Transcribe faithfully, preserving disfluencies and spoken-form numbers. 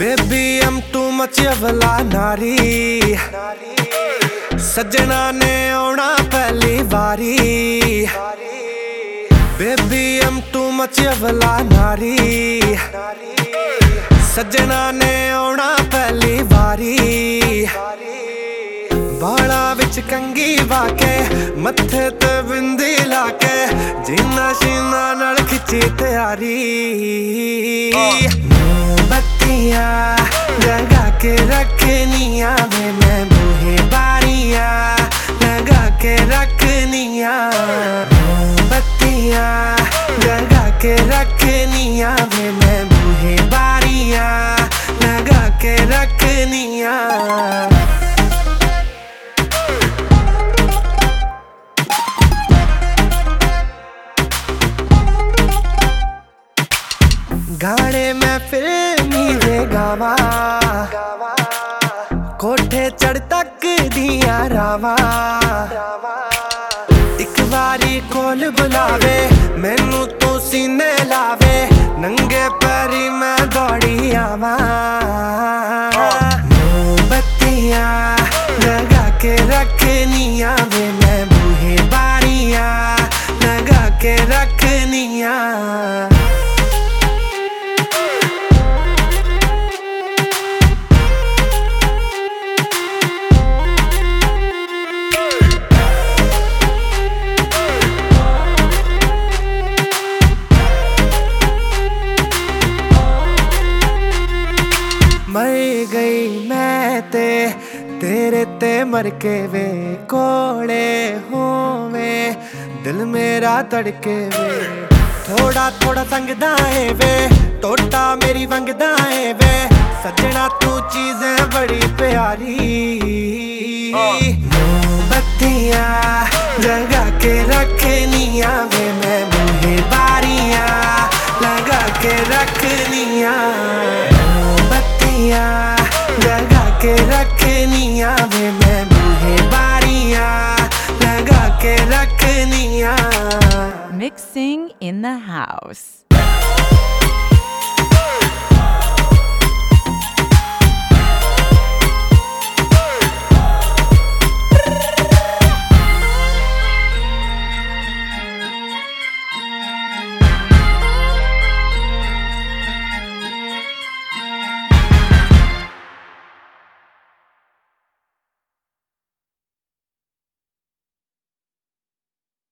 Baby हम तू मचवला नारी, सजना ने आना पहली बारी। बेबी हम तू मचवला नारी, सजना ने आना पहली बारी। बाला विच कंगी वाके, मत्थे ते बिंदी लाके, जीना शीना नाल खिची तैयारी। मोमबत्तियां लगा के रखनिया वे मैं बूहे बारियां लगा के रखनिया। मोमबत्तियां लगा के रखनिया वे मैं बूहे बारियां लगा के रखनिया। गाने में फिल्मी दे गावा, कोठे चढ़ तक दिया रावा। एक बारी कोल बुलावे मैनू तू सीने लावे, नंगे पैरी मैं दौड़ी आवा। मोमबत्तियां लगा के रखनिया वे मैं बूहे बारियां लगा के रखनिया। मर गई मैं ते तेरे ते मर के वे, कोड़े होवे दिल मेरा तड़के वे। थोड़ा थोड़ा संगदा है वे, टोटा मेरी वंगदा है वे, सजना तू चीजें बड़ी प्यारी। मोमबत्तियां जगा के रखनिया वे मैं बूहे बारियां लगा के रखनिया। लगा के रखनिया वे मैं बूहे बारियां लगा के रखनिया। Mixing in the house.